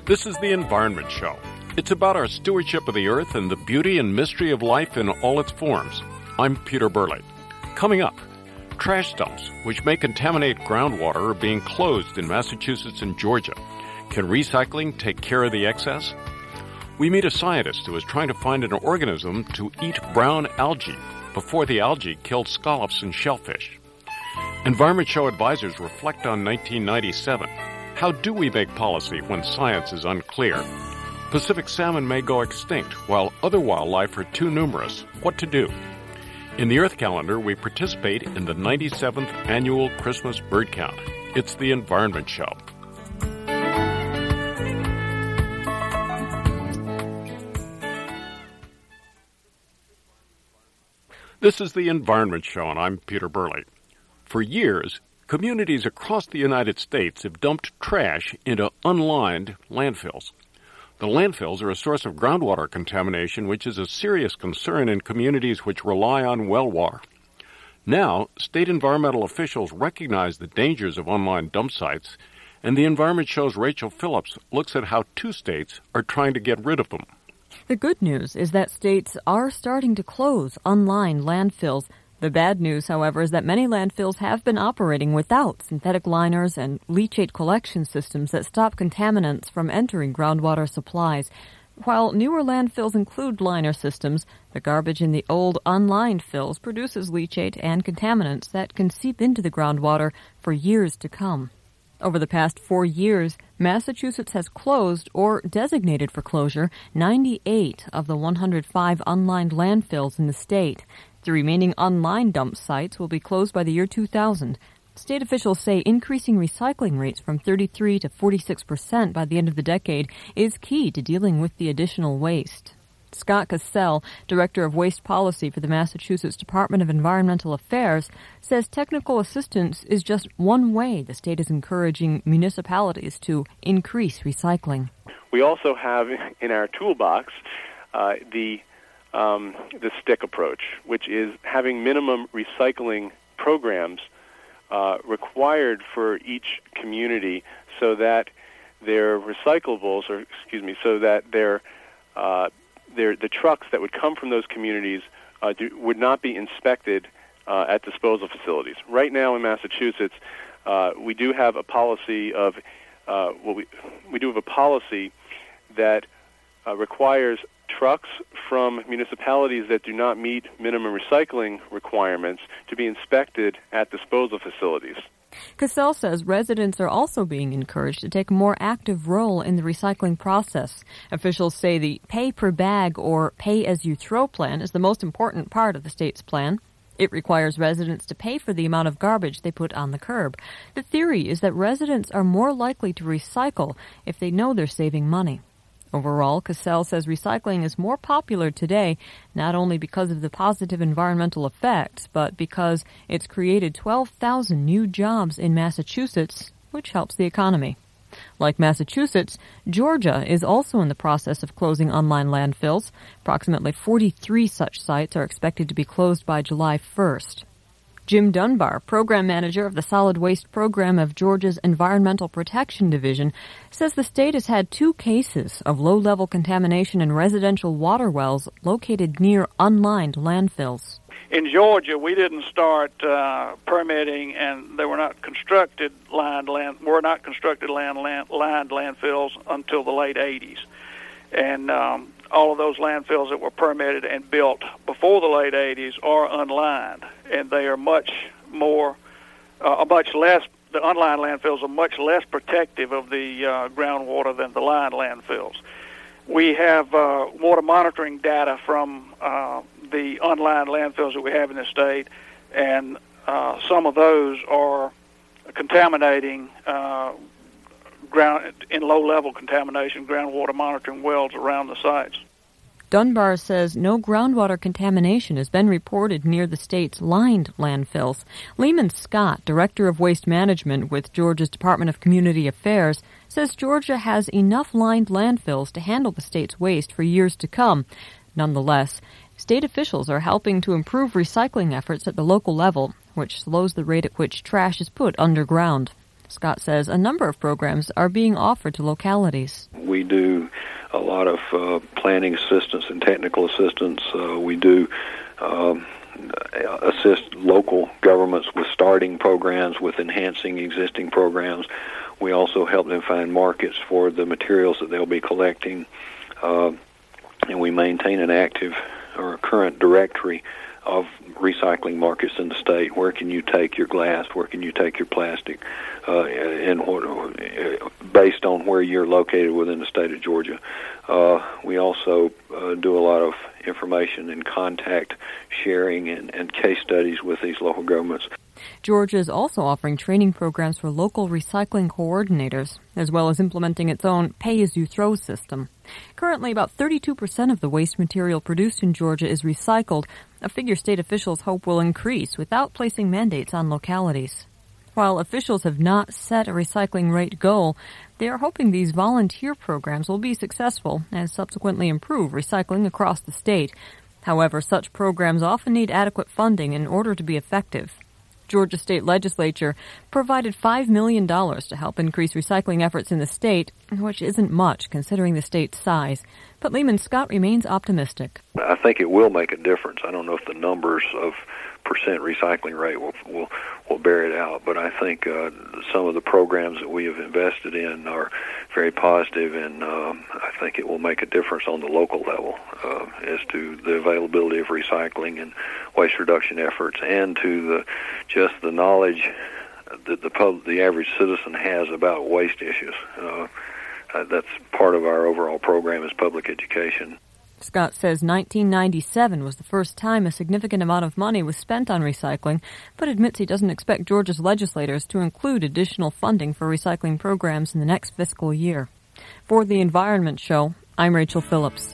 This is the Environment Show. It's about our stewardship of the earth and the beauty and mystery of life in all its forms. I'm Peter Burley. Coming up, trash dumps, which may contaminate groundwater, are being closed in Massachusetts and Georgia. Can recycling take care of the excess? We meet a scientist who is trying to find an organism to eat brown algae before the algae killed scallops and shellfish. Environment Show advisors reflect on 1997. How do we make policy when science is unclear? Pacific salmon may go extinct while other wildlife are too numerous. What to do? In the Earth calendar, we participate in the 97th annual Christmas bird count. It's the Environment Show. This is the Environment Show, and I'm Peter Burley. For years, communities across the United States have dumped trash into unlined landfills. The landfills are a source of groundwater contamination, which is a serious concern in communities which rely on well water. Now, state environmental officials recognize the dangers of unlined dump sites, and the Environment Show's Rachel Phillips looks at how 2 states are trying to get rid of them. The good news is that states are starting to close unlined landfills. The bad news, however, is that many landfills have been operating without synthetic liners and leachate collection systems that stop contaminants from entering groundwater supplies. While newer landfills include liner systems, the garbage in the old unlined fills produces leachate and contaminants that can seep into the groundwater for years to come. Over the past 4 years, Massachusetts has closed or designated for closure 98 of the 105 unlined landfills in the state. The remaining unlined dump sites will be closed by the year 2000. State officials say increasing recycling rates from 33 to 46% by the end of the decade is key to dealing with the additional waste. Scott Cassell, Director of Waste Policy for the Massachusetts Department of Environmental Affairs, says technical assistance is just one way the state is encouraging municipalities to increase recycling. We also have in our toolbox the stick approach, which is having minimum recycling programs required for each community so that their recyclables, so that the trucks that would come from those communities would not be inspected at disposal facilities. Right now in Massachusetts, we do have a policy of we do have a policy that requires trucks from municipalities that do not meet minimum recycling requirements to be inspected at disposal facilities. Cassell says residents are also being encouraged to take a more active role in the recycling process. Officials say the pay-per-bag or pay-as-you-throw plan is the most important part of the state's plan. It requires residents to pay for the amount of garbage they put on the curb. The theory is that residents are more likely to recycle if they know they're saving money. Overall, Cassell says recycling is more popular today, not only because of the positive environmental effects, but because it's created 12,000 new jobs in Massachusetts, which helps the economy. Like Massachusetts, Georgia is also in the process of closing unlined landfills. Approximately 43 such sites are expected to be closed by July 1st. Jim Dunbar, program manager of the Solid Waste Program of Georgia's Environmental Protection Division, says the state has had 2 cases of low-level contamination in residential water wells located near unlined landfills. In Georgia, we didn't start permitting, and they were not constructed lined landfills until the late 80s. And all of those landfills that were permitted and built before the late 80s are unlined, and they are much less. The unlined landfills are much less protective of the groundwater than the lined landfills. We have water monitoring data from the unlined landfills that we have in the state, and some of those are contaminating in low-level contamination groundwater monitoring wells around the sites. Dunbar says no groundwater contamination has been reported near the state's lined landfills. Lehman Scott, Director of Waste Management with Georgia's Department of Community Affairs, says Georgia has enough lined landfills to handle the state's waste for years to come. Nonetheless, state officials are helping to improve recycling efforts at the local level, which slows the rate at which trash is put underground. Scott says a number of programs are being offered to localities. We do a lot of planning assistance and technical assistance. We do assist local governments with starting programs, with enhancing existing programs. We also help them find markets for the materials that they'll be collecting, and we maintain an active or a current directory of recycling markets in the state. Where can you take your glass? Where can you take your plastic? And based on where you're located within the state of Georgia. We also do a lot of information and contact sharing and case studies with these local governments. Georgia is also offering training programs for local recycling coordinators, as well as implementing its own pay-as-you-throw system. Currently, about 32% of the waste material produced in Georgia is recycled, a figure state officials hope will increase without placing mandates on localities. While officials have not set a recycling rate goal, they are hoping these volunteer programs will be successful and subsequently improve recycling across the state. However, such programs often need adequate funding in order to be effective. Georgia State Legislature provided $5 million to help increase recycling efforts in the state, which isn't much considering the state's size. But Lehman Scott remains optimistic. I think it will make a difference. I don't know if the numbers of percent recycling rate will bear it out, but I think some of the programs that we have invested in are very positive, and I think it will make a difference on the local level as to the availability of recycling and waste reduction efforts, and to just the knowledge that the average citizen has about waste issues. That's part of our overall program is public education. Scott says 1997 was the first time a significant amount of money was spent on recycling, but admits he doesn't expect Georgia's legislators to include additional funding for recycling programs in the next fiscal year. For The Environment Show, I'm Rachel Phillips.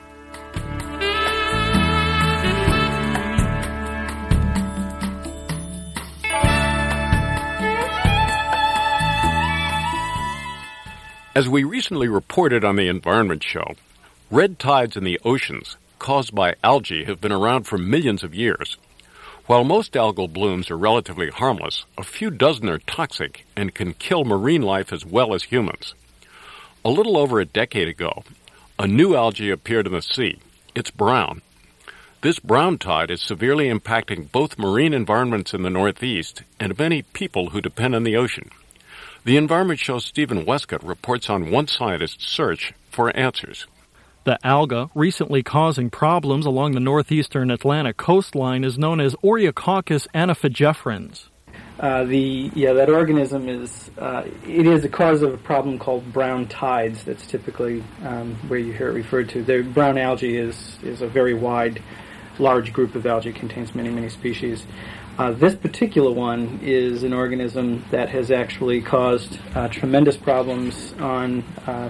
As we recently reported on The Environment Show, red tides in the oceans caused by algae have been around for millions of years. While most algal blooms are relatively harmless, a few dozen are toxic and can kill marine life as well as humans. A little over a decade ago, a new algae appeared in the sea. It's brown. This brown tide is severely impacting both marine environments in the Northeast and many people who depend on the ocean. The Environment Show's Stephen Westcott reports on one scientist's search for answers. The alga recently causing problems along the northeastern Atlantic coastline is known as Oreococcus anaphylgefrans. That organism is a cause of a problem called brown tides. That's typically where you hear it referred to. The brown algae is a very large group of algae. It contains many species. This particular one is an organism that has actually caused tremendous problems since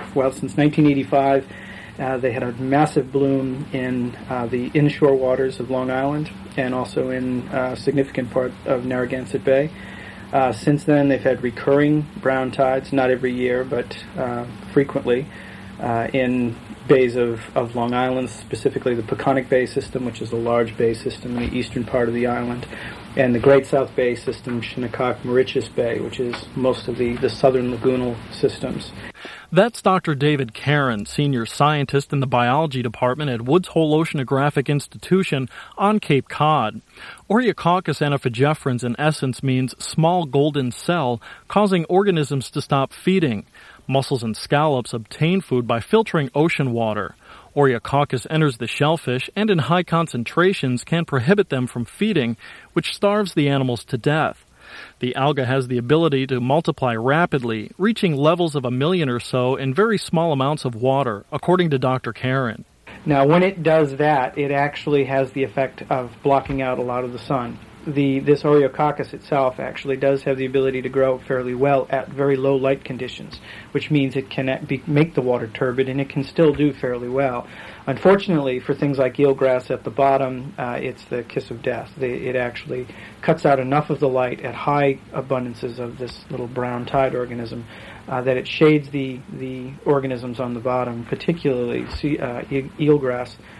1985. They had a massive bloom in the inshore waters of Long Island and also in a significant part of Narragansett Bay. Since then, they've had recurring brown tides, not every year, but frequently, in bays of Long Island, specifically the Peconic Bay system, which is a large bay system in the eastern part of the island, and the Great South Bay system, Shinnecock-Mauritius Bay, which is most of the southern lagoonal systems. That's Dr. David Caron, senior scientist in the biology department at Woods Hole Oceanographic Institution on Cape Cod. Oreococcus anaphylgefrans in essence means small golden cell, causing organisms to stop feeding. Mussels and scallops obtain food by filtering ocean water. Oreococcus enters the shellfish and in high concentrations can prohibit them from feeding, which starves the animals to death. The alga has the ability to multiply rapidly, reaching levels of 1 million or so in very small amounts of water, according to Dr. Caron. Now, when it does that, it actually has the effect of blocking out a lot of the sun. This Oreococcus itself actually does have the ability to grow fairly well at very low light conditions, which means it can make the water turbid, and it can still do fairly well. Unfortunately, for things like eelgrass at the bottom, it's the kiss of death. It actually cuts out enough of the light at high abundances of this little brown tide organism that it shades the organisms on the bottom, particularly eelgrass,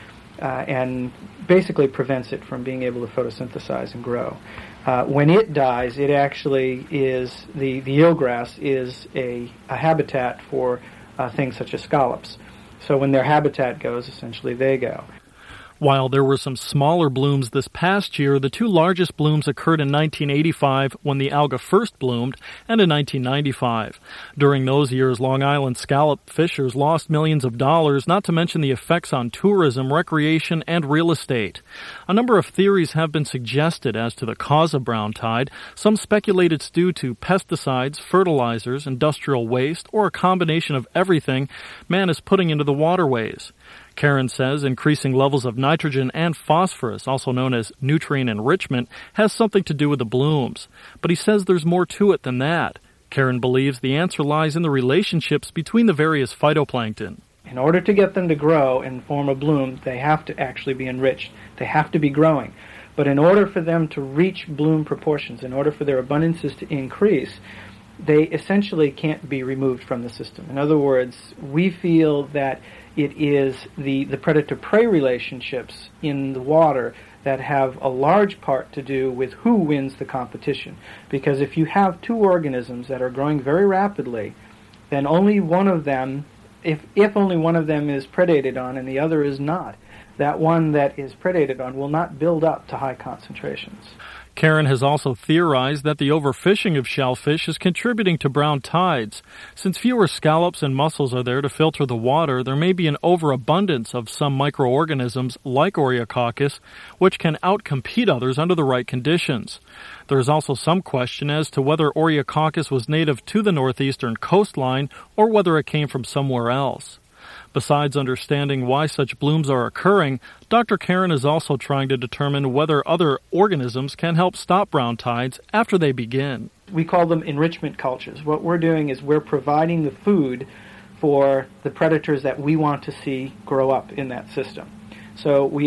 and basically prevents it from being able to photosynthesize and grow. When it dies, it actually is, the eelgrass is a habitat for things such as scallops. So when their habitat goes, essentially they go. While there were some smaller blooms this past year, the two largest blooms occurred in 1985 when the alga first bloomed, and in 1995. During those years, Long Island scallop fishers lost millions of dollars, not to mention the effects on tourism, recreation, and real estate. A number of theories have been suggested as to the cause of brown tide. Some speculate it's due to pesticides, fertilizers, industrial waste, or a combination of everything man is putting into the waterways. Karen says increasing levels of nitrogen and phosphorus, also known as nutrient enrichment, has something to do with the blooms. But he says there's more to it than that. Karen believes the answer lies in the relationships between the various phytoplankton. In order to get them to grow and form a bloom, they have to actually be enriched. They have to be growing. But in order for them to reach bloom proportions, in order for their abundances to increase, they essentially can't be removed from the system. In other words, we feel that it is the predator-prey relationships in the water that have a large part to do with who wins the competition. Because if you have two organisms that are growing very rapidly, then only one of them, if only one of them is predated on and the other is not, that one that is predated on will not build up to high concentrations. Karen has also theorized that the overfishing of shellfish is contributing to brown tides. Since fewer scallops and mussels are there to filter the water, there may be an overabundance of some microorganisms like Oreococcus, which can outcompete others under the right conditions. There is also some question as to whether Oreococcus was native to the northeastern coastline or whether it came from somewhere else. Besides understanding why such blooms are occurring, Dr. Karen is also trying to determine whether other organisms can help stop brown tides after they begin. We call them enrichment cultures. What we're doing is we're providing the food for the predators that we want to see grow up in that system. So we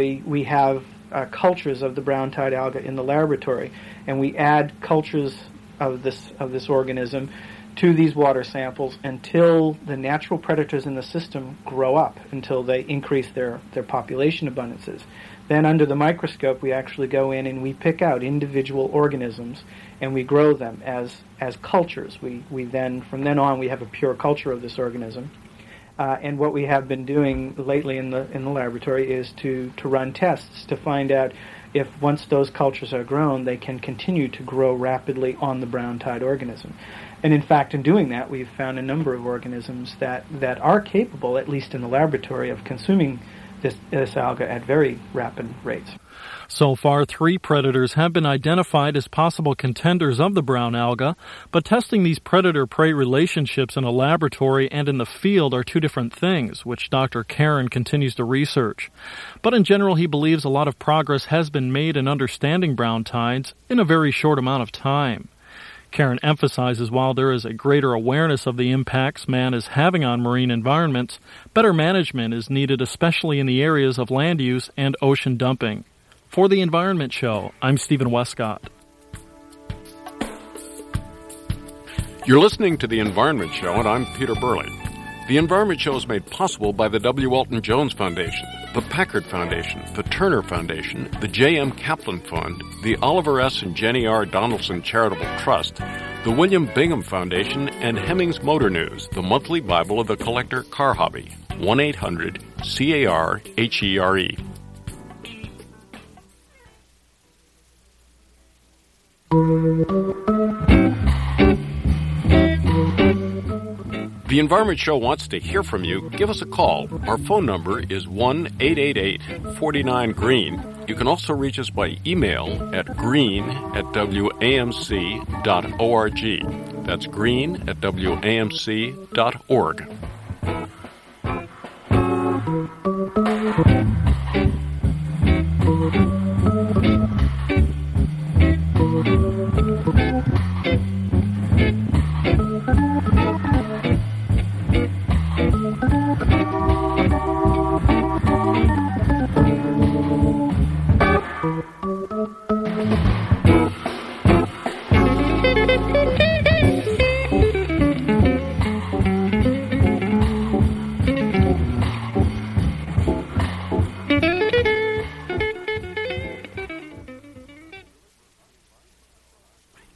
have cultures of the brown tide alga in the laboratory, and we add cultures of this organism to these water samples until the natural predators in the system grow up, until they increase their population abundances. Then under the microscope we actually go in and we pick out individual organisms and we grow them as cultures. We then, from then on, we have a pure culture of this organism. And what we have been doing lately in the laboratory is to run tests to find out if once those cultures are grown, they can continue to grow rapidly on the brown tide organism. And in fact, in doing that, we've found a number of organisms that are capable, at least in the laboratory, of consuming this alga at very rapid rates. So far, 3 predators have been identified as possible contenders of the brown alga, but testing these predator-prey relationships in a laboratory and in the field are two different things, which Dr. Karen continues to research. But in general, he believes a lot of progress has been made in understanding brown tides in a very short amount of time. Karen emphasizes while there is a greater awareness of the impacts man is having on marine environments, better management is needed, especially in the areas of land use and ocean dumping. For The Environment Show, I'm Stephen Westcott. You're listening to The Environment Show, and I'm Peter Burley. The Environment Show is made possible by the W. Walton Jones Foundation, the Packard Foundation, the Turner Foundation, the J.M. Kaplan Fund, the Oliver S. and Jenny R. Donaldson Charitable Trust, the William Bingham Foundation, and Hemmings Motor News, the monthly Bible of the collector car hobby. 1-800-CAR-HERE. The Environment Show wants to hear from you. Give us a call. Our phone number is 1-888-49-GREEN. You can also reach us by email at green@wamc.org. That's green@wamc.org.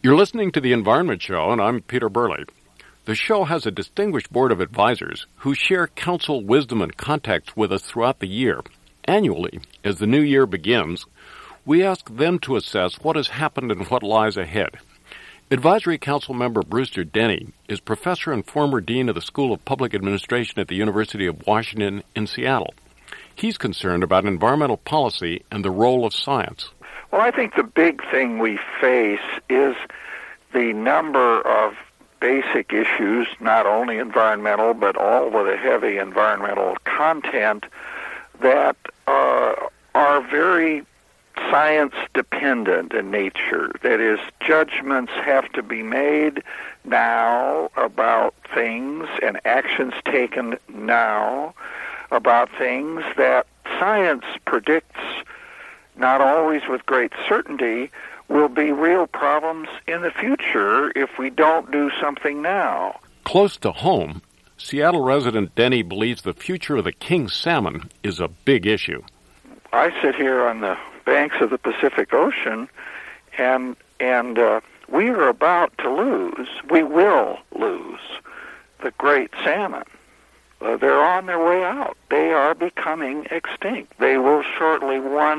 You're listening to The Environment Show, and I'm Peter Burley. The show has a distinguished board of advisors who share counsel, wisdom, and contacts with us throughout the year. Annually, as the new year begins, we ask them to assess what has happened and what lies ahead. Advisory Council member Brewster Denny is professor and former dean of the School of Public Administration at the University of Washington in Seattle. He's concerned about environmental policy and the role of science. Well, I think the big thing we face is the number of basic issues, not only environmental, but all with a heavy environmental content, that are very science-dependent in nature. That is, judgments have to be made now about things and actions taken now about things that science predicts, not always with great certainty, will be real problems in the future if we don't do something now. Close to home, Seattle resident Denny believes the future of the king salmon is a big issue. I sit here on the banks of the Pacific Ocean, and we are about to lose, we will lose, the great salmon. They're on their way out. They are becoming extinct. They will shortly,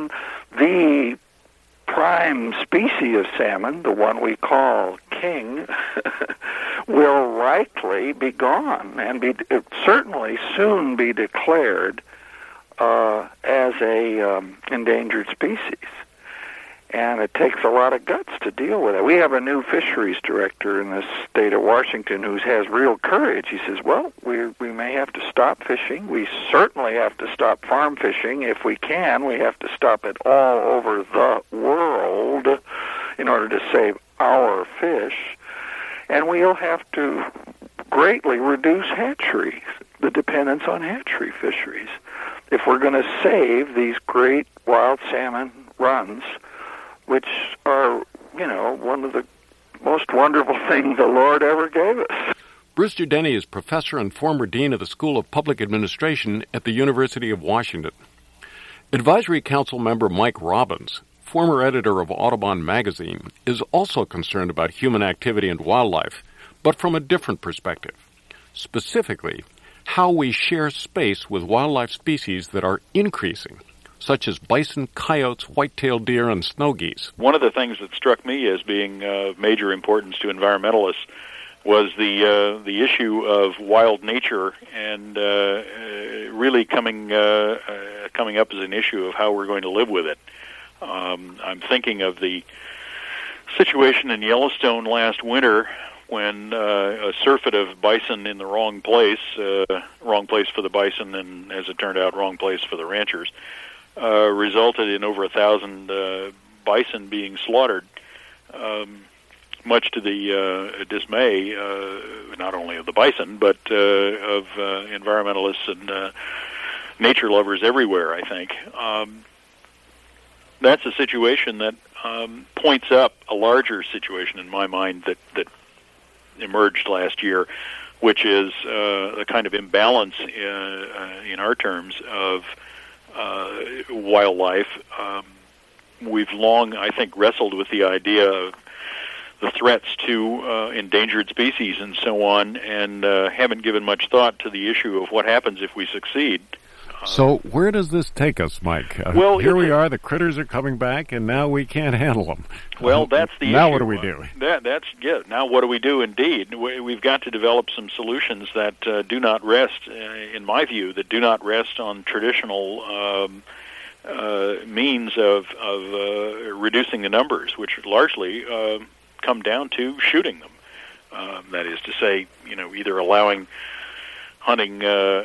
the prime species of salmon, the one we call king, will likely be gone and certainly soon be declared as a endangered species. And it takes a lot of guts to deal with it. We have a new fisheries director in the state of Washington who has real courage. He says, well, we may have to stop fishing. We certainly have to stop farm fishing. If we can, we have to stop it all over the world in order to save our fish. And we'll have to greatly reduce hatcheries, the dependence on hatchery fisheries, if we're going to save these great wild salmon runs, which are, one of the most wonderful things the Lord ever gave us. Brewster Denny is professor and former dean of the School of Public Administration at the University of Washington. Advisory Council member Mike Robbins, former editor of Audubon magazine, is also concerned about human activity and wildlife, but from a different perspective. Specifically, how we share space with wildlife species that are increasing, such as bison, coyotes, white-tailed deer, and snow geese. One of the things that struck me as being of major importance to environmentalists was the issue of wild nature and really coming up as an issue of how we're going to live with it. I'm thinking of the situation in Yellowstone last winter when a surfeit of bison in the wrong place for the bison, and as it turned out, wrong place for the ranchers, resulted in over 1,000 bison being slaughtered, much to the dismay not only of the bison, but of environmentalists and nature lovers everywhere, I think. That's a situation that points up a larger situation in my mind that emerged last year, which is a kind of imbalance in our terms of wildlife. We've long, I think, wrestled with the idea of the threats to endangered species and so on, and haven't given much thought to the issue of what happens if we succeed. So where does this take us, Mike? Well, here we are, the critters are coming back, and now we can't handle them. Well, that's the issue. Now what do we do? Now what do we do, indeed? We've got to develop some solutions that do not rest, in my view, that do not rest on traditional means of reducing the numbers, which largely come down to shooting them. That is to say, either allowing hunting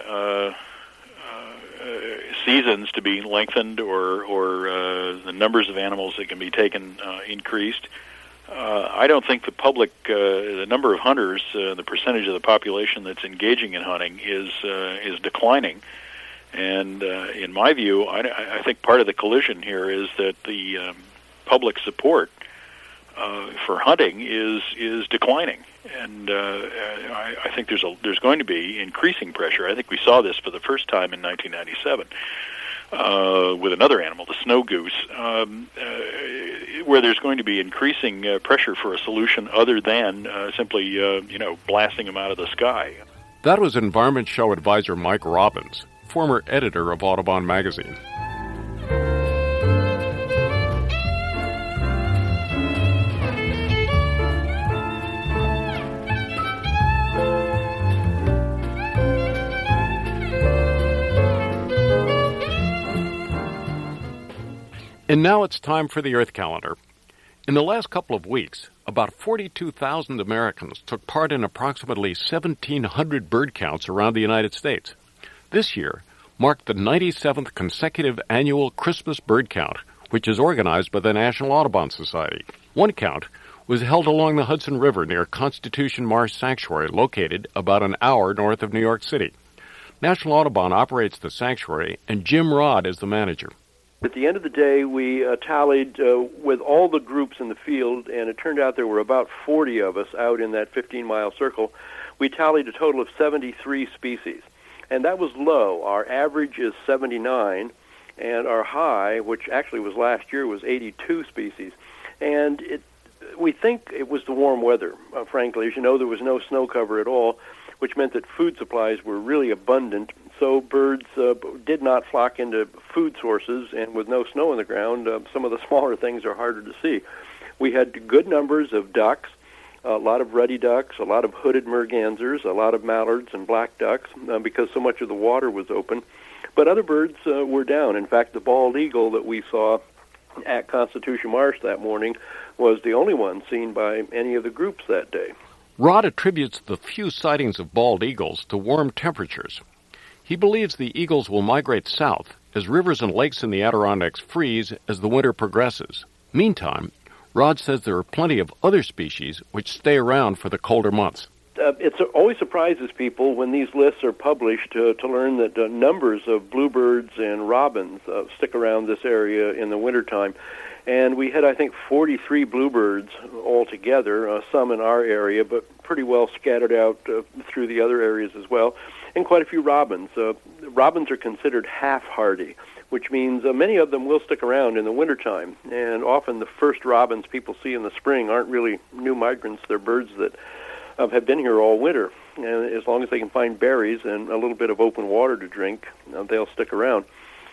seasons to be lengthened or the numbers of animals that can be taken increased. I don't think the public, the number of hunters, the percentage of the population that's engaging in hunting is declining. And in my view, I think part of the collision here is that the public support for hunting is declining, and I think there's going to be increasing pressure. I think we saw this for the first time in 1997 with another animal, the snow goose. where there's going to be increasing pressure for a solution other than simply, blasting them out of the sky. That was Environment Show advisor Mike Robbins, former editor of Audubon magazine. And now it's time for the Earth Calendar. In the last couple of weeks, about 42,000 Americans took part in approximately 1,700 bird counts around the United States. This year marked the 97th consecutive annual Christmas bird count, which is organized by the National Audubon Society. One count was held along the Hudson River near Constitution Marsh Sanctuary, located about an hour north of New York City. National Audubon operates the sanctuary, and Jim Rod is the manager. At the end of the day, we tallied with all the groups in the field, and it turned out there were about 40 of us out in that 15-mile circle. We tallied a total of 73 species, and that was low. Our average is 79, and our high, which actually was last year, was 82 species. And we think it was the warm weather, frankly. As you know, there was no snow cover at all, which meant that food supplies were really abundant. So birds did not flock into food sources, and with no snow on the ground, some of the smaller things are harder to see. We had good numbers of ducks, a lot of ruddy ducks, a lot of hooded mergansers, a lot of mallards and black ducks, because so much of the water was open. But other birds were down. In fact, the bald eagle that we saw at Constitution Marsh that morning was the only one seen by any of the groups that day. Rod attributes the few sightings of bald eagles to warm temperatures. He believes the eagles will migrate south as rivers and lakes in the Adirondacks freeze as the winter progresses. Meantime, Rod says there are plenty of other species which stay around for the colder months. It always surprises people when these lists are published to learn that numbers of bluebirds and robins stick around this area in the wintertime. And we had, I think, 43 bluebirds altogether, some in our area, but pretty well scattered out through the other areas as well, and quite a few robins. Robins are considered half-hardy, which means many of them will stick around in the wintertime, and often the first robins people see in the spring aren't really new migrants. They're birds that have been here all winter, and as long as they can find berries and a little bit of open water to drink, they'll stick around.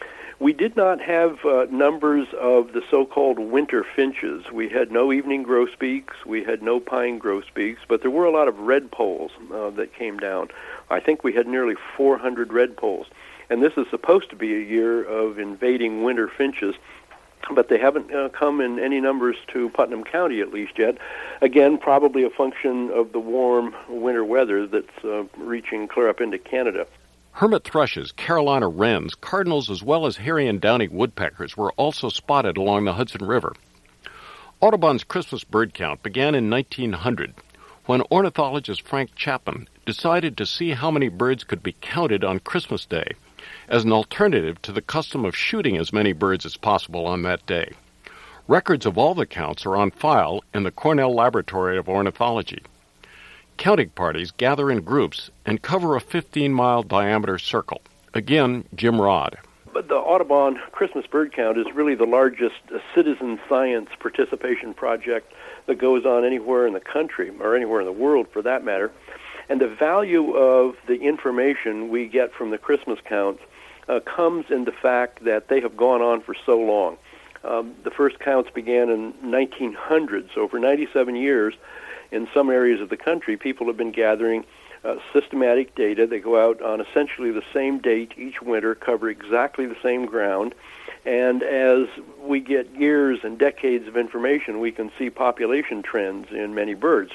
We did not have numbers of the so-called winter finches. We had no evening grosbeaks, we had no pine grosbeaks, but there were a lot of redpolls that came down. I think we had nearly 400 redpolls. And this is supposed to be a year of invading winter finches, but they haven't come in any numbers to Putnam County at least yet. Again, probably a function of the warm winter weather that's reaching clear up into Canada. Hermit thrushes, Carolina wrens, cardinals, as well as hairy and downy woodpeckers were also spotted along the Hudson River. Audubon's Christmas bird count began in 1900, when ornithologist Frank Chapman decided to see how many birds could be counted on Christmas Day, as an alternative to the custom of shooting as many birds as possible on that day. Records of all the counts are on file in the Cornell Laboratory of Ornithology. Counting parties gather in groups and cover a 15-mile diameter circle. Again, Jim Rod. But the Audubon Christmas bird count is really the largest citizen science participation project that goes on anywhere in the country, or anywhere in the world for that matter. And the value of the information we get from the Christmas counts comes in the fact that they have gone on for so long. The first counts began in 1900, so for 97 years, in some areas of the country, people have been gathering systematic data. They go out on essentially the same date each winter, cover exactly the same ground, and as we get years and decades of information, we can see population trends in many birds.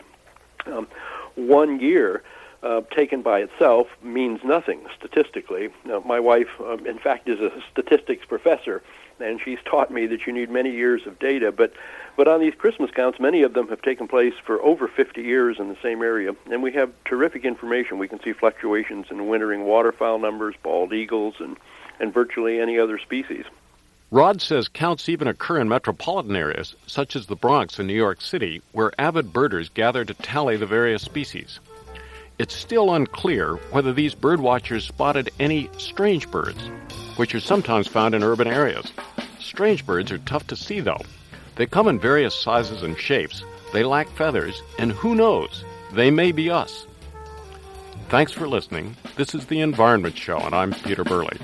1 year taken by itself means nothing statistically. My wife, in fact, is a statistics professor, and she's taught me that you need many years of data, but on these Christmas counts, many of them have taken place for over 50 years in the same area, and we have terrific information. We can see fluctuations in wintering waterfowl numbers, bald eagles, and virtually any other species. Rod says counts even occur in metropolitan areas, such as the Bronx in New York City, where avid birders gather to tally the various species. It's still unclear whether these birdwatchers spotted any strange birds, which are sometimes found in urban areas. Strange birds are tough to see, though. They come in various sizes and shapes. They lack feathers, and who knows, they may be us. Thanks for listening. This is The Environment Show, and I'm Peter Burley.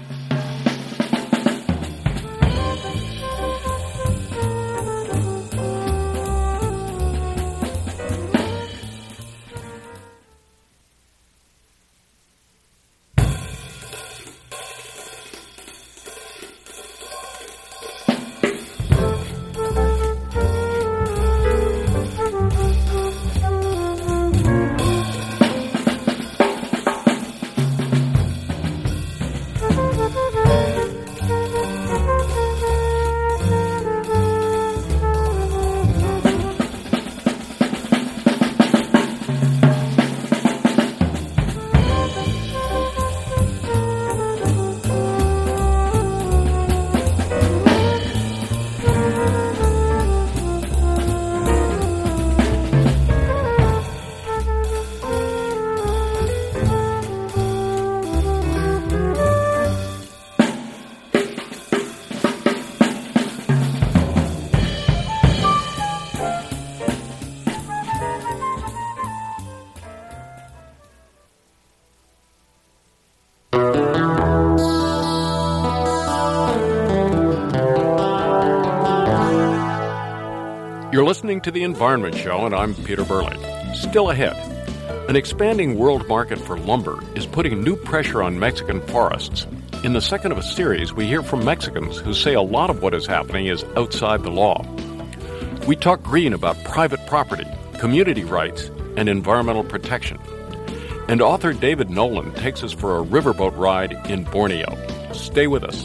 You're listening to The Environment Show, and I'm Peter Burley. Still ahead, an expanding world market for lumber is putting new pressure on Mexican forests. In the second of a series, we hear from Mexicans who say a lot of what is happening is outside the law. We talk green about private property, community rights, and environmental protection. And author David Nolan takes us for a riverboat ride in Borneo. Stay with us.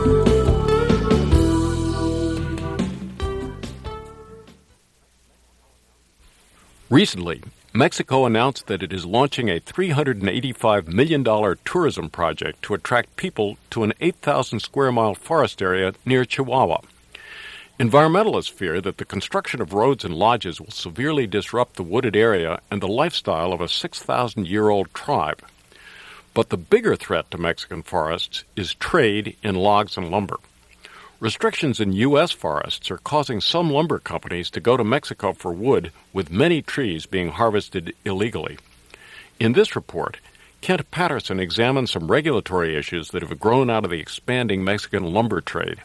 Recently, Mexico announced that it is launching a $385 million tourism project to attract people to an 8,000 square mile forest area near Chihuahua. Environmentalists fear that the construction of roads and lodges will severely disrupt the wooded area and the lifestyle of a 6,000-year-old tribe. But the bigger threat to Mexican forests is trade in logs and lumber. Restrictions in U.S. forests are causing some lumber companies to go to Mexico for wood, with many trees being harvested illegally. In this report, Kent Patterson examines some regulatory issues that have grown out of the expanding Mexican lumber trade.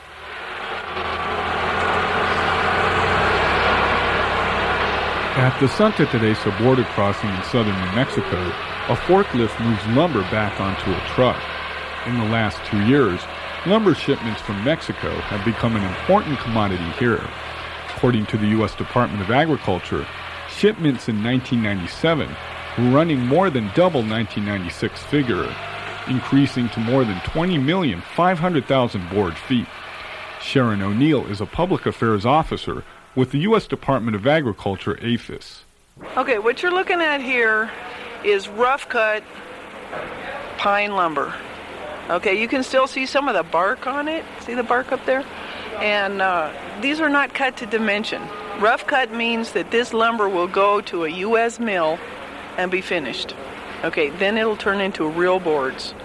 At the Santa Teresa border crossing in southern New Mexico, a forklift moves lumber back onto a truck. In the last 2 years, lumber shipments from Mexico have become an important commodity here. According to the U.S. Department of Agriculture, shipments in 1997 were running more than double 1996 figure, increasing to more than 20,500,000 board feet. Sharon O'Neill is a public affairs officer with the U.S. Department of Agriculture, APHIS. Okay, what you're looking at here is rough-cut pine lumber. Okay, you can still see some of the bark on it. See the bark up there? And these are not cut to dimension. Rough cut means that this lumber will go to a U.S. mill and be finished. Okay, then it'll turn into real boards.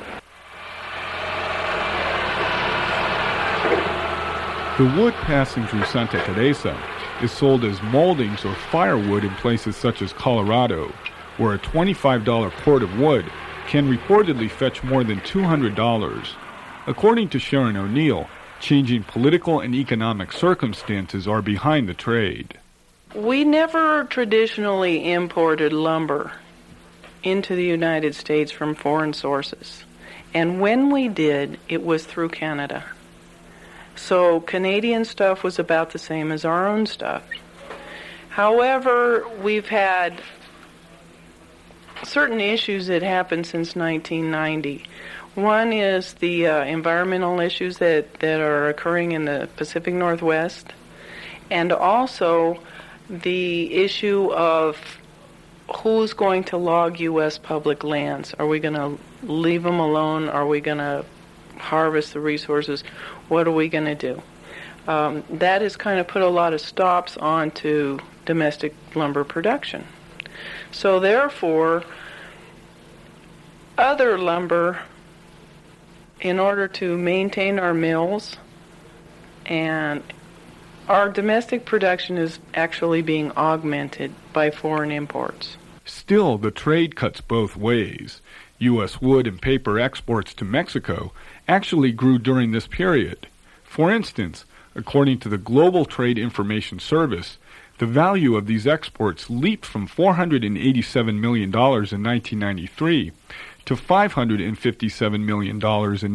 The wood passing through Santa Teresa is sold as moldings or firewood in places such as Colorado, where a $25 cord of wood can reportedly fetch more than $200. According to Sharon O'Neill, changing political and economic circumstances are behind the trade. We never traditionally imported lumber into the United States from foreign sources. And when we did, it was through Canada. So Canadian stuff was about the same as our own stuff. However, we've had certain issues that happened since 1990. One is the environmental issues that are occurring in the Pacific Northwest, and also the issue of who's going to log U.S. public lands. Are we going to leave them alone? Are we going to harvest the resources? What are we going to do? That has kind of put a lot of stops onto domestic lumber production. So therefore, other lumber, in order to maintain our mills and Our domestic production is actually being augmented by foreign imports. Still, the trade cuts both ways. U.S. wood and paper exports to Mexico actually grew during this period. For instance, according to the Global Trade Information Service, the value of these exports leaped from $487 million in 1993 to $557 million in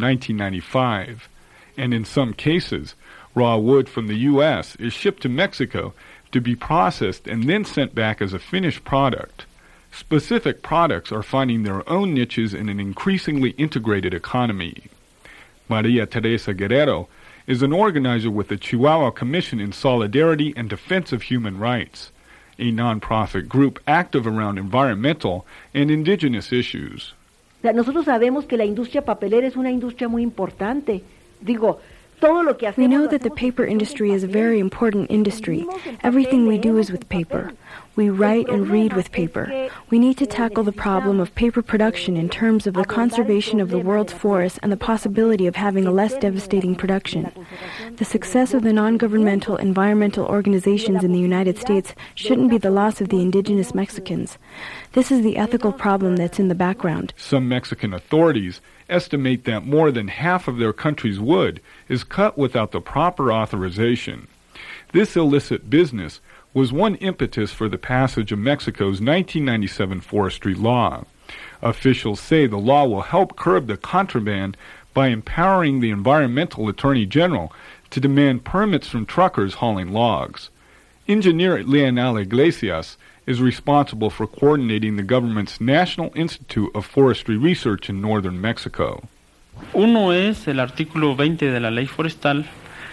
1995. And in some cases, raw wood from the U.S. is shipped to Mexico to be processed and then sent back as a finished product. Specific products are finding their own niches in an increasingly integrated economy. Maria Teresa Guerrero is an organizer with the Chihuahua Commission in Solidarity and Defense of Human Rights, a nonprofit group active around environmental and indigenous issues. Nosotros sabemos que la industria papelera es una industria muy importante. We know that the paper industry is a very important industry. Everything we do is with paper. We write and read with paper. We need to tackle the problem of paper production in terms of the conservation of the world's forests and the possibility of having a less devastating production. The success of the non-governmental environmental organizations in the United States shouldn't be the loss of the indigenous Mexicans. This is the ethical problem that's in the background. Some Mexican authorities estimate that more than half of their country's wood is cut without the proper authorization. This illicit business was one impetus for the passage of Mexico's 1997 forestry law. Officials say the law will help curb the contraband by empowering the Environmental Attorney General to demand permits from truckers hauling logs. Engineer Leonel Iglesias is responsible for coordinating the government's National Institute of Forestry Research in northern Mexico. Uno es el artículo 20 de la ley forestal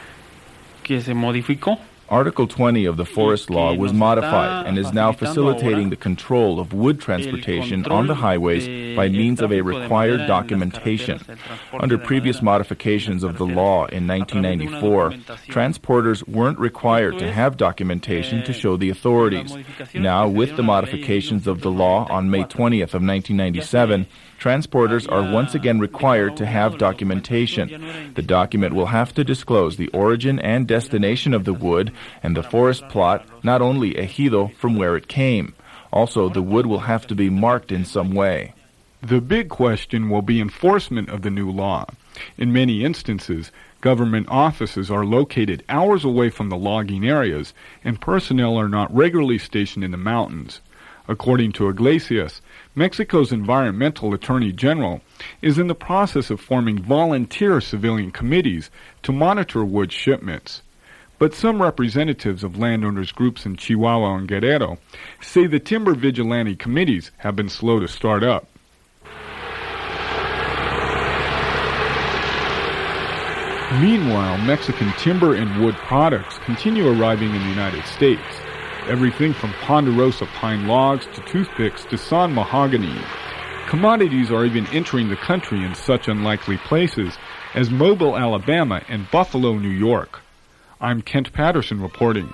que se modificó. Article 20 of the Forest Law was modified and is now facilitating the control of wood transportation on the highways by means of a required documentation. Under previous modifications of the law in 1994, transporters weren't required to have documentation to show the authorities. Now, with the modifications of the law on May 20th of 1997, transporters are once again required to have documentation. The document will have to disclose the origin and destination of the wood and the forest plot, not only ejido from where it came. Also, the wood will have to be marked in some way. The big question will be enforcement of the new law. In many instances, government offices are located hours away from the logging areas, and personnel are not regularly stationed in the mountains. According to Iglesias, Mexico's Environmental Attorney General is in the process of forming volunteer civilian committees to monitor wood shipments. But some representatives of landowners groups in Chihuahua and Guerrero say the timber vigilante committees have been slow to start up. Meanwhile, Mexican timber and wood products continue arriving in the United States. Everything from ponderosa pine logs to toothpicks to sawn mahogany. Commodities are even entering the country in such unlikely places as Mobile, Alabama and Buffalo, New York. I'm Kent Patterson reporting.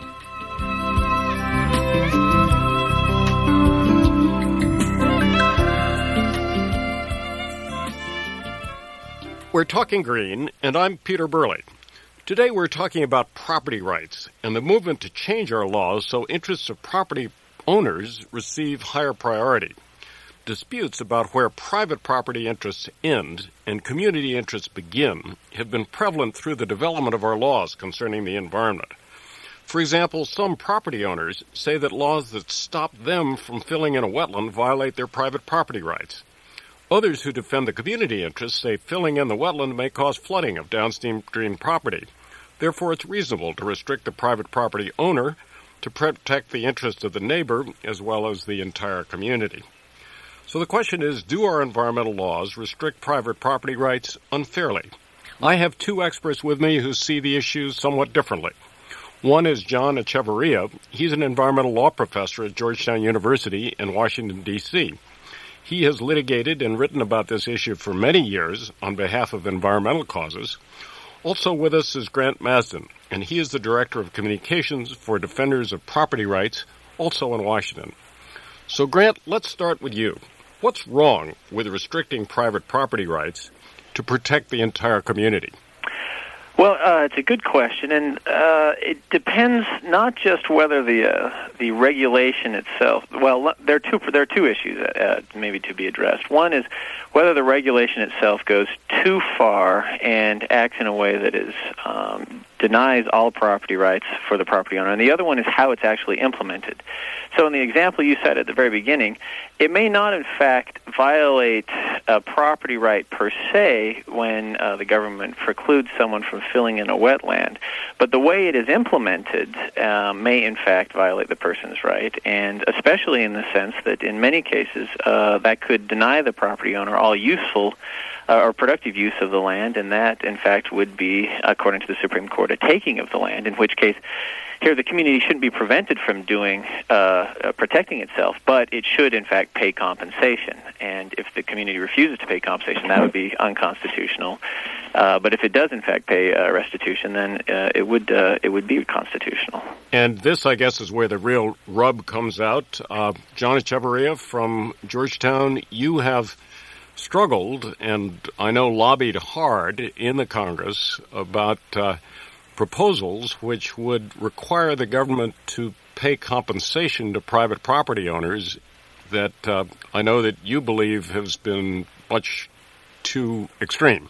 We're talking green, and I'm Peter Burley. Today we're talking about property rights and the movement to change our laws so interests of property owners receive higher priority. Disputes about where private property interests end and community interests begin have been prevalent through the development of our laws concerning the environment. For example, some property owners say that laws that stop them from filling in a wetland violate their private property rights. Others who defend the community interests say filling in the wetland may cause flooding of downstream property. Therefore, it's reasonable to restrict the private property owner to protect the interests of the neighbor as well as the entire community. So the question is, do our environmental laws restrict private property rights unfairly? I have two experts with me who see the issues somewhat differently. One is John Echevarria. He's an environmental law professor at Georgetown University in Washington, D.C. He has litigated and written about this issue for many years on behalf of environmental causes. Also with us is Grant Masden, and he is the Director of Communications for Defenders of Property Rights, also in Washington. So, Grant, let's start with you. What's wrong with restricting private property rights to protect the entire community? Well, it's a good question, and it depends not just whether the regulation itself. Well, there are two issues maybe to be addressed. One is whether the regulation itself goes too far and acts in a way that is denies all property rights for the property owner, and the other one is how it's actually implemented. So in the example you said at the very beginning, it may not in fact violate a property right per se when the government precludes someone from filling in a wetland, but the way it is implemented may in fact violate the person's right, and especially in the sense that in many cases that could deny the property owner all useful or productive use of the land, and that, in fact, would be, according to the Supreme Court, a taking of the land, in which case here the community shouldn't be prevented from protecting itself, but it should, in fact, pay compensation. And if the community refuses to pay compensation, that would be unconstitutional. But if it does, in fact, pay restitution, then it would be constitutional. And this, I guess, is where the real rub comes out. John Echevarria from Georgetown, you have struggled and I know lobbied hard in the Congress about proposals which would require the government to pay compensation to private property owners that I know that you believe has been much too extreme.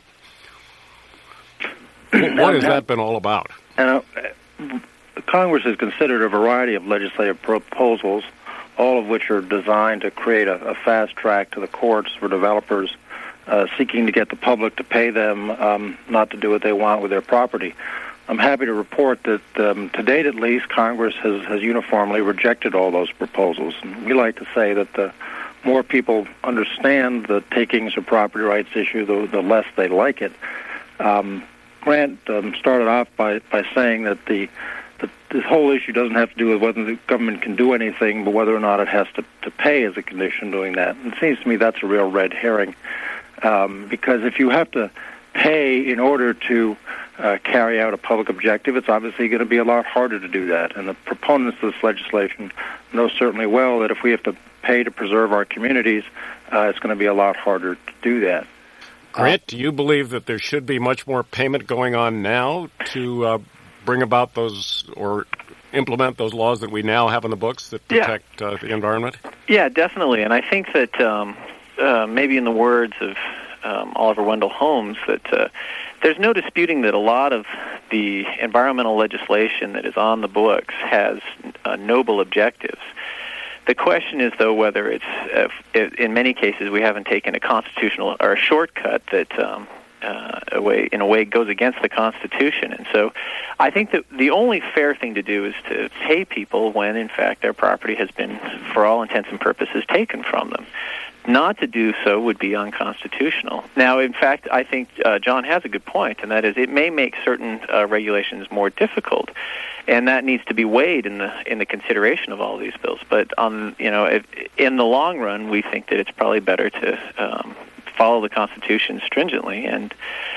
What has that been all about? Congress has considered a variety of legislative proposals, all of which are designed to create a fast track to the courts for developers seeking to get the public to pay them not to do what they want with their property. I'm happy to report that to date at least, Congress has uniformly rejected all those proposals. And we like to say that the more people understand the takings or property rights issue, the less they like it. Grant started off by saying that this whole issue doesn't have to do with whether the government can do anything, but whether or not it has to pay as a condition doing that. And it seems to me that's a real red herring, because if you have to pay in order to carry out a public objective, it's obviously going to be a lot harder to do that. And the proponents of this legislation know certainly well that if we have to pay to preserve our communities, it's going to be a lot harder to do that. Grant, do you believe that there should be much more payment going on now to bring about those or implement those laws that we now have in the books that protect the environment? Yeah, definitely. And I think that maybe in the words of Oliver Wendell Holmes, that there's no disputing that a lot of the environmental legislation that is on the books has noble objectives. The question is, though, whether it's, in many cases, we haven't taken a constitutional or a shortcut that in a way goes against the Constitution. And so I think that the only fair thing to do is to pay people when, in fact, their property has been, for all intents and purposes, taken from them. Not to do so would be unconstitutional. Now, in fact, I think John has a good point, and that is it may make certain regulations more difficult, and that needs to be weighed in the consideration of all these bills. But in the long run, we think that it's probably better to follow the Constitution stringently and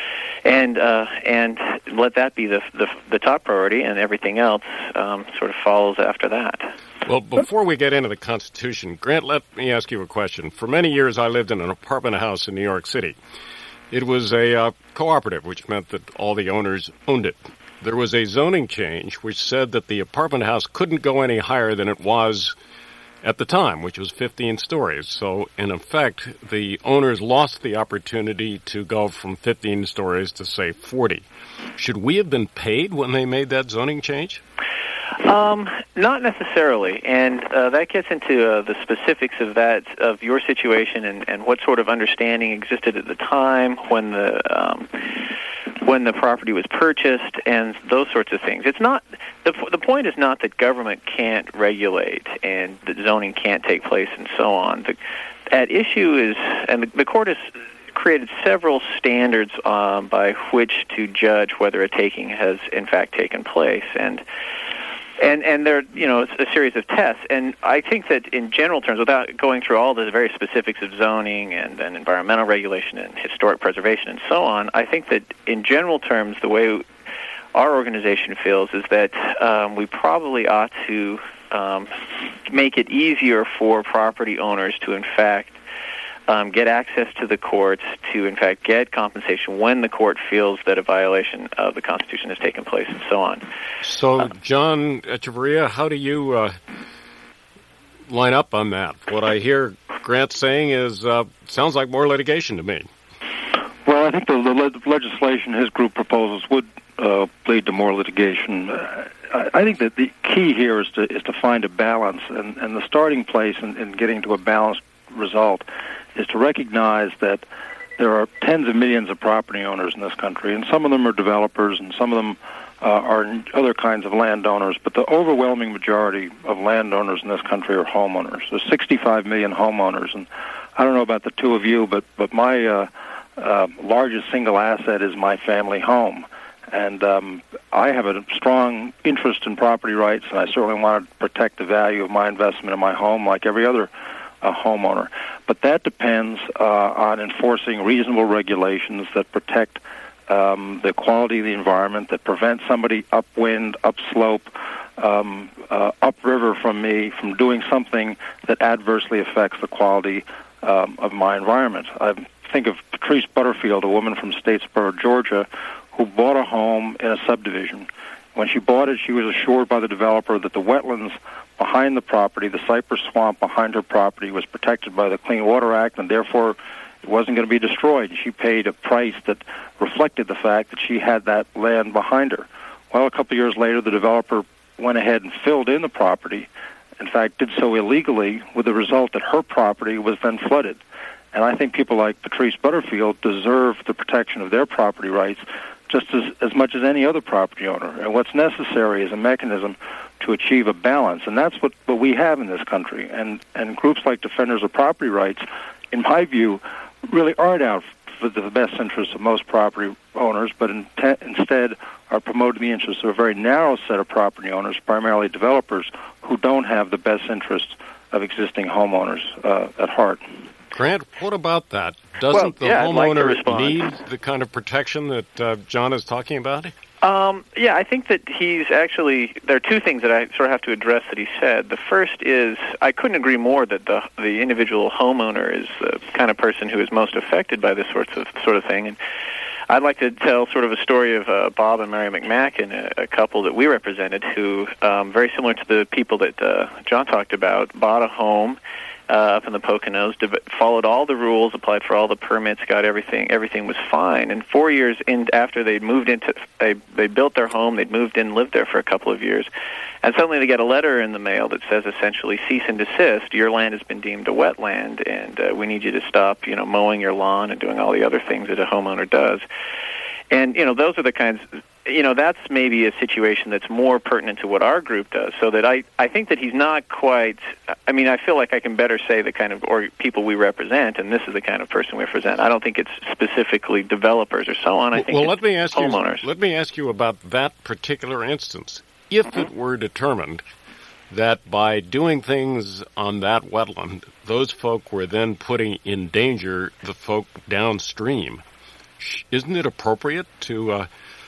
let that be the top priority, and everything else sort of follows after that. Well, before we get into the Constitution, Grant, let me ask you a question. For many years, I lived in an apartment house in New York City. It was a cooperative, which meant that all the owners owned it. There was a zoning change which said that the apartment house couldn't go any higher than it was at the time, which was 15 stories. So, in effect, the owners lost the opportunity to go from 15 stories to, say, 40. Should we have been paid when they made that zoning change? Not necessarily, and that gets into the specifics of your situation and what sort of understanding existed at the time when the property was purchased and those sorts of things. It's not the point is not that government can't regulate and that zoning can't take place and so on. At issue is, and the court has created several standards by which to judge whether a taking has in fact taken place, and there, it's a series of tests. And I think that in general terms, without going through all the very specifics of zoning and environmental regulation and historic preservation and so on, I think that in general terms, the way our organization feels is that we probably ought to make it easier for property owners to, in fact, get access to the courts to, in fact, get compensation when the court feels that a violation of the Constitution has taken place, and so on. So, John Echevarria, how do you line up on that? What I hear Grant saying is sounds like more litigation to me. Well, I think the legislation his group proposes would lead to more litigation. I think that the key here is to find a balance, and the starting place in getting to a balanced result is to recognize that there are tens of millions of property owners in this country, and some of them are developers, and some of them are other kinds of landowners, but the overwhelming majority of landowners in this country are homeowners. There's 65 million homeowners, and I don't know about the two of you, but my largest single asset is my family home. And I have a strong interest in property rights, and I certainly want to protect the value of my investment in my home like every other homeowner. But that depends on enforcing reasonable regulations that protect the quality of the environment, that prevent somebody upwind, upslope, upriver from me from doing something that adversely affects the quality of my environment. I think of Patrice Butterfield, a woman from Statesboro, Georgia, who bought a home in a subdivision. When she bought it, she was assured by the developer that the wetlands behind the property, the cypress swamp behind her property, was protected by the Clean Water Act, and therefore it wasn't going to be destroyed. She paid a price that reflected the fact that she had that land behind her. Well, a couple of years later, the developer went ahead and filled in the property, in fact, did so illegally, with the result that her property was then flooded. And I think people like Patrice Butterfield deserve the protection of their property rights just as much as any other property owner. And what's necessary is a mechanism to achieve a balance. And that's what we have in this country. And groups like Defenders of Property Rights, in my view, really aren't out for the best interests of most property owners, but instead are promoting the interests of a very narrow set of property owners, primarily developers, who don't have the best interests of existing homeowners at heart. Grant, what about that? Doesn't the homeowner need the kind of protection that John is talking about? Yeah, I think that he's actually, there are two things that I sort of have to address that he said. The first is, I couldn't agree more that the individual homeowner is the kind of person who is most affected by this sort of thing. And I'd like to tell sort of a story of Bob and Mary McMacken, a couple that we represented, who, very similar to the people that John talked about, bought a home up in the Poconos, followed all the rules, applied for all the permits, got everything was fine. And 4 years after they built their home, they'd moved in, lived there for a couple of years, and suddenly they get a letter in the mail that says essentially, cease and desist, your land has been deemed a wetland, and we need you to stop, mowing your lawn and doing all the other things that a homeowner does. And, those are the kinds, that's maybe a situation that's more pertinent to what our group does, so that I think that he's not quite, I feel like I can better say the kind of people we represent, and this is the kind of person we represent. I don't think it's specifically developers or so on. I think it's homeowners. Let me ask you about that particular instance. If it were determined that by doing things on that wetland, those folk were then putting in danger the folk downstream, isn't it appropriate to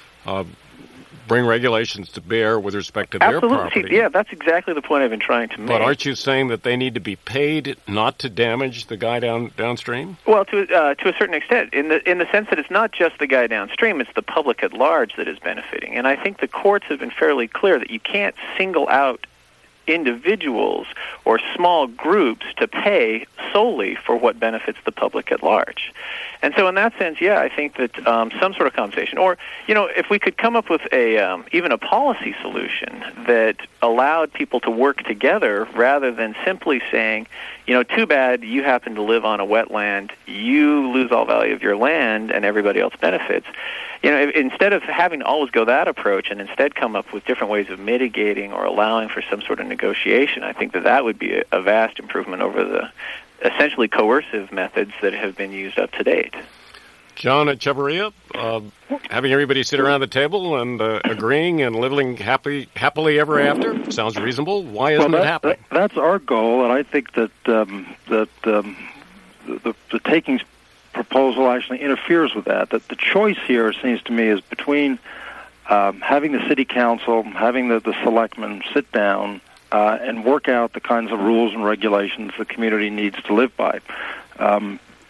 bring regulations to bear with respect to their property? Yeah, that's exactly the point I've been trying to make. But aren't you saying that they need to be paid not to damage the guy downstream? Well, to a certain extent, in the sense that it's not just the guy downstream, it's the public at large that is benefiting. And I think the courts have been fairly clear that you can't single out individuals or small groups to pay solely for what benefits the public at large. And so in that sense, yeah, I think that some sort of compensation, or, if we could come up with even a policy solution that allowed people to work together rather than simply saying, too bad you happen to live on a wetland, you lose all value of your land and everybody else benefits. Instead of having to always go that approach and instead come up with different ways of mitigating or allowing for some sort of negotiation, I think that would be a vast improvement over the essentially coercive methods that have been used up to date. John Echevarria, having everybody sit around the table and agreeing and living happily ever after sounds reasonable. Why isn't it happening? That's our goal, and I think that the takings proposal actually interferes with that. That the choice here, it seems to me, is between having the city council, having the selectmen sit down and work out the kinds of rules and regulations the community needs to live by.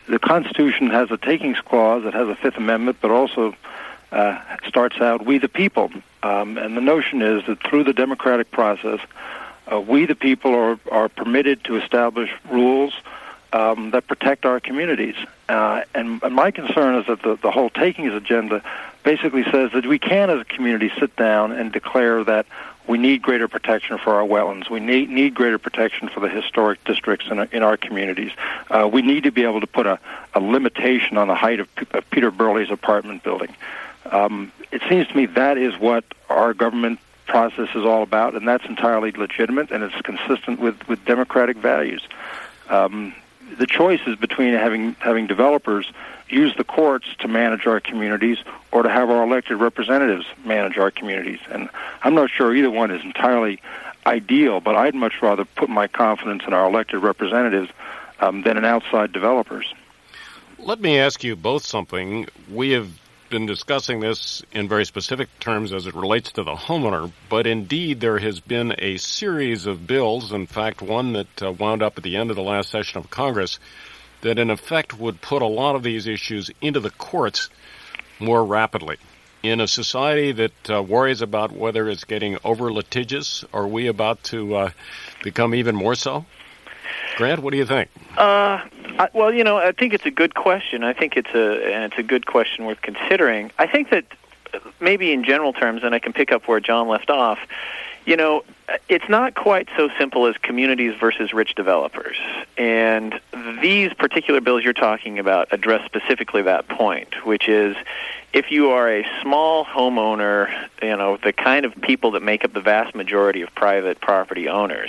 the Constitution has a takings clause. It has a Fifth Amendment, but also starts out, we the people. And the notion is that through the democratic process, we the people are permitted to establish rules that protect our communities. And my concern is that the whole takings agenda basically says that we can, as a community, sit down and declare that we need greater protection for our wetlands. We need greater protection for the historic districts in our communities. We need to be able to put a limitation on the height of Peter Burley's apartment building. It seems to me that is what our government process is all about, and that's entirely legitimate, and it's consistent with democratic values. The choice is between having developers use the courts to manage our communities or to have our elected representatives manage our communities. And I'm not sure either one is entirely ideal, but I'd much rather put my confidence in our elected representatives than in outside developers. Let me ask you both something. We have been discussing this in very specific terms as it relates to the homeowner, but indeed there has been a series of bills, in fact one that wound up at the end of the last session of Congress, that in effect would put a lot of these issues into the courts more rapidly. In a society that worries about whether it's getting over litigious, are we about to become even more so? Grant, what do you think? Well, I think it's a good question. I think it's a good question worth considering. I think that maybe in general terms, and I can pick up where John left off, it's not quite so simple as communities versus rich developers. And these particular bills you're talking about address specifically that point, which is if you are a small homeowner, the kind of people that make up the vast majority of private property owners,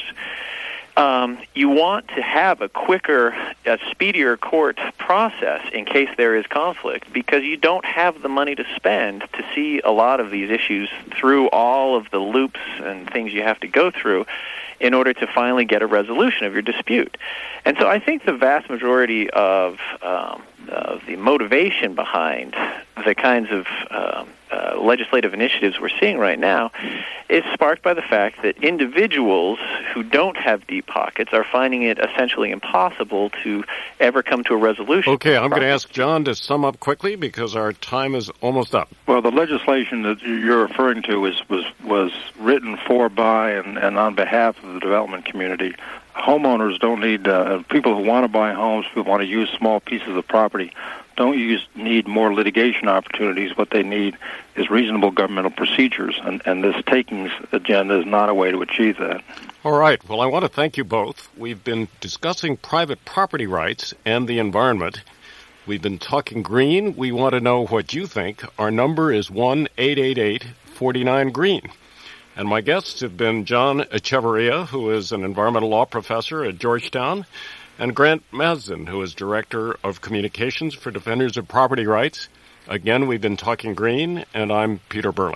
you want to have a quicker, speedier court process in case there is conflict, because you don't have the money to spend to see a lot of these issues through all of the loops and things you have to go through in order to finally get a resolution of your dispute. And so I think the vast majority of the motivation behind the kinds of legislative initiatives we're seeing right now is sparked by the fact that individuals who don't have deep pockets are finding it essentially impossible to ever come to a resolution. Okay, I'm going to ask John to sum up quickly because our time is almost up. Well, the legislation that you're referring to was written for, by, and on behalf of the development community. Homeowners don't need, people who want to buy homes, who want to use small pieces of property, don't need more litigation opportunities. What they need is reasonable governmental procedures, and this takings agenda is not a way to achieve that. All right. Well, I want to thank you both. We've been discussing private property rights and the environment. We've been talking green. We want to know what you think. Our number is 1-888-49-GREEN. And my guests have been John Echevarria, who is an environmental law professor at Georgetown, and Grant Mazin, who is Director of Communications for Defenders of Property Rights. Again, we've been talking green, and I'm Peter Burley.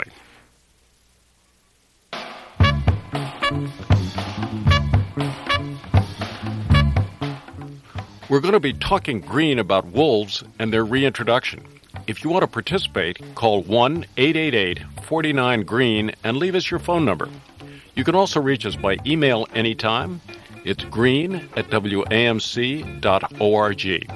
We're going to be talking green about wolves and their reintroduction. If you want to participate, call 1-888-49-GREEN and leave us your phone number. You can also reach us by email anytime. It's green@wamc.org.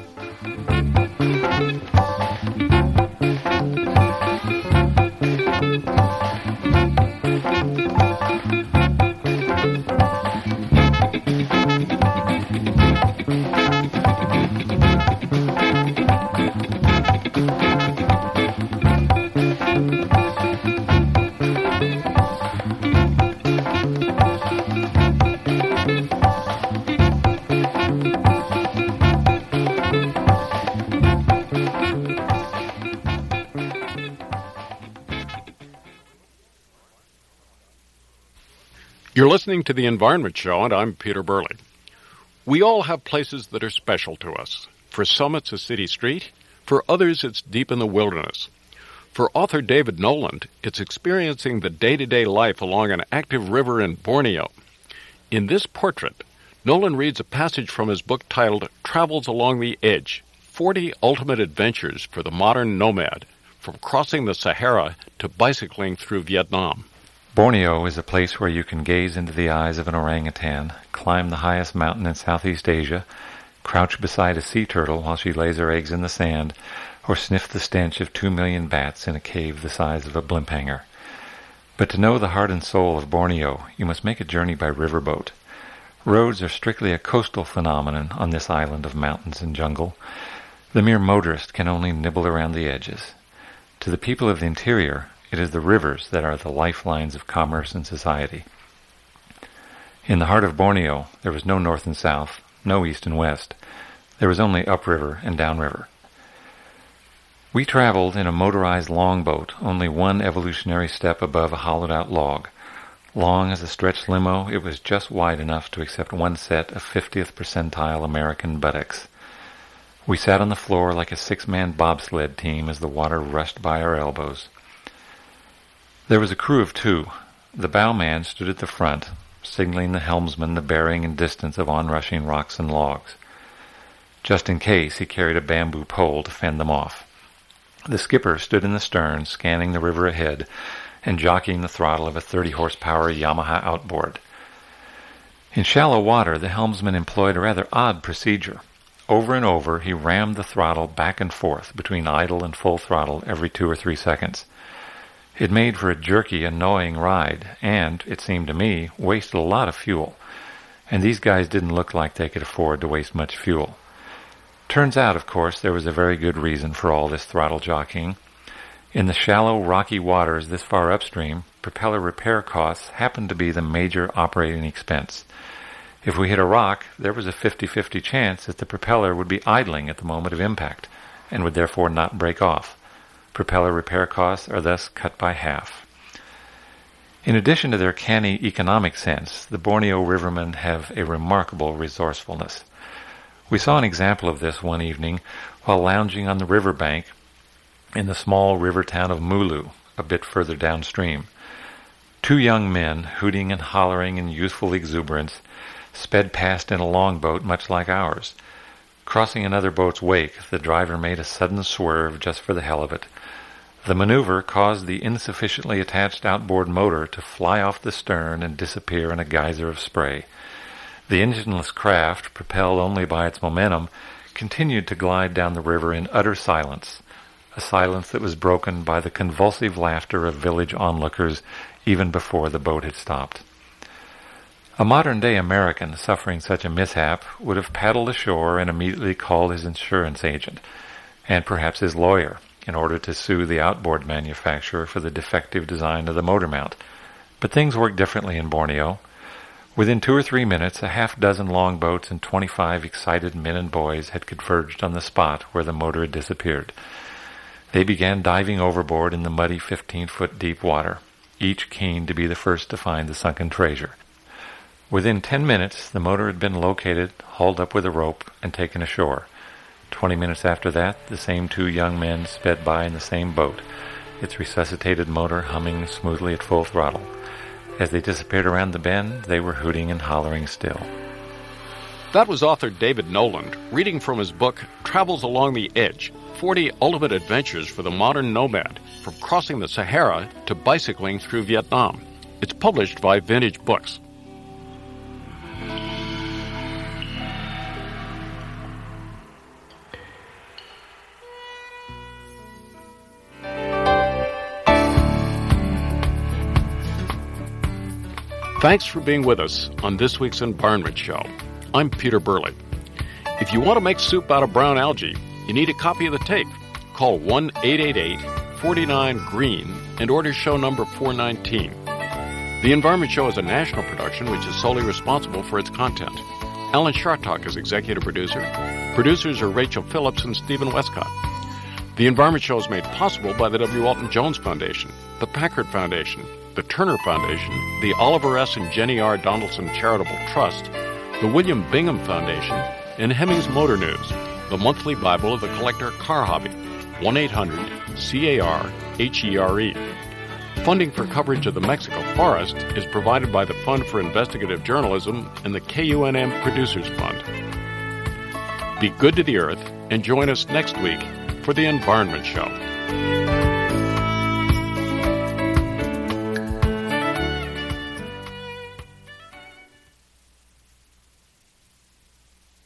You're listening to The Environment Show, and I'm Peter Burley. We all have places that are special to us. For some, it's a city street. For others, it's deep in the wilderness. For author David Noland, it's experiencing the day-to-day life along an active river in Borneo. In this portrait, Noland reads a passage from his book titled Travels Along the Edge, 40 Ultimate Adventures for the Modern Nomad, from crossing the Sahara to bicycling through Vietnam. Borneo is a place where you can gaze into the eyes of an orangutan, climb the highest mountain in Southeast Asia, crouch beside a sea turtle while she lays her eggs in the sand, or sniff the stench of 2 million bats in a cave the size of a blimp hangar. But to know the heart and soul of Borneo, you must make a journey by riverboat. Roads are strictly a coastal phenomenon on this island of mountains and jungle. The mere motorist can only nibble around the edges. To the people of the interior, it is the rivers that are the lifelines of commerce and society. In the heart of Borneo, there was no north and south, no east and west. There was only upriver and downriver. We traveled in a motorized longboat, only one evolutionary step above a hollowed-out log. Long as a stretched limo, it was just wide enough to accept one set of 50th percentile American buttocks. We sat on the floor like a 6-man bobsled team as the water rushed by our elbows. There was a crew of 2. The bowman stood at the front, signaling the helmsman the bearing and distance of onrushing rocks and logs. Just in case, he carried a bamboo pole to fend them off. The skipper stood in the stern, scanning the river ahead and jockeying the throttle of a 30-horsepower Yamaha outboard. In shallow water, the helmsman employed a rather odd procedure. Over and over, he rammed the throttle back and forth between idle and full throttle every 2 or 3 seconds. It made for a jerky, annoying ride, and, it seemed to me, wasted a lot of fuel. And these guys didn't look like they could afford to waste much fuel. Turns out, of course, there was a very good reason for all this throttle jockeying. In the shallow, rocky waters this far upstream, propeller repair costs happened to be the major operating expense. If we hit a rock, there was a 50-50 chance that the propeller would be idling at the moment of impact, and would therefore not break off. Propeller repair costs are thus cut by half. In addition to their canny economic sense, the Borneo rivermen have a remarkable resourcefulness. We saw an example of this one evening while lounging on the riverbank in the small river town of Mulu, a bit further downstream. 2 young men, hooting and hollering in youthful exuberance, sped past in a longboat much like ours. Crossing another boat's wake, the driver made a sudden swerve just for the hell of it. The maneuver caused the insufficiently attached outboard motor to fly off the stern and disappear in a geyser of spray. The engineless craft, propelled only by its momentum, continued to glide down the river in utter silence, a silence that was broken by the convulsive laughter of village onlookers even before the boat had stopped. A modern-day American suffering such a mishap would have paddled ashore and immediately called his insurance agent, and perhaps his lawyer, in order to sue the outboard manufacturer for the defective design of the motor mount. But things work differently in Borneo. Within 2 or 3 minutes, a half-dozen longboats and 25 excited men and boys had converged on the spot where the motor had disappeared. They began diving overboard in the muddy 15-foot deep water, each keen to be the first to find the sunken treasure. Within 10 minutes, the motor had been located, hauled up with a rope, and taken ashore. 20 minutes after that, the same 2 young men sped by in the same boat, its resuscitated motor humming smoothly at full throttle. As they disappeared around the bend, they were hooting and hollering still. That was author David Noland reading from his book, Travels Along the Edge, 40 Ultimate Adventures for the Modern Nomad, from crossing the Sahara to bicycling through Vietnam. It's published by Vintage Books. Thanks for being with us on this week's Environment Show. I'm Peter Burley. If you want to make soup out of brown algae, you need a copy of the tape. Call 1-888-49-GREEN and order show number 419. The Environment Show is a national production which is solely responsible for its content. Alan Chartock is executive producer. Producers are Rachel Phillips and Stephen Westcott. The Environment Show is made possible by the W. Walton Jones Foundation, the Packard Foundation, the Turner Foundation, the Oliver S. and Jenny R. Donaldson Charitable Trust, the William Bingham Foundation, and Hemmings Motor News, the monthly Bible of the collector car hobby, 1-800-CAR-HERE. Funding for coverage of the Mexico forest is provided by the Fund for Investigative Journalism and the KUNM Producers Fund. Be good to the earth and join us next week for the Environment Show.